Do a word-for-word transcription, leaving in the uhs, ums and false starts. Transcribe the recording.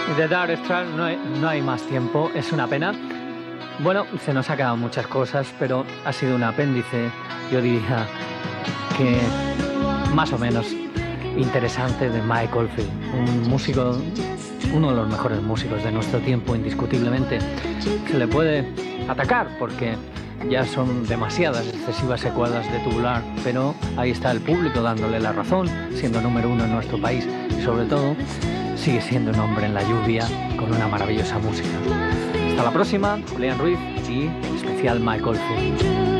De Dark Strahl no hay, no hay más tiempo, es una pena. Bueno, se nos ha quedado muchas cosas, pero ha sido un apéndice, yo diría que más o menos interesante, de Mike Oldfield, un músico, uno de los mejores músicos de nuestro tiempo, indiscutiblemente. Se le puede atacar porque ya son demasiadas excesivas secuelas de Tubular, pero ahí está el público dándole la razón, siendo número uno en nuestro país y sobre todo sigue siendo un hombre en la lluvia con una maravillosa música. Hasta la próxima, Julián Ruiz y en especial Mike Oldfield.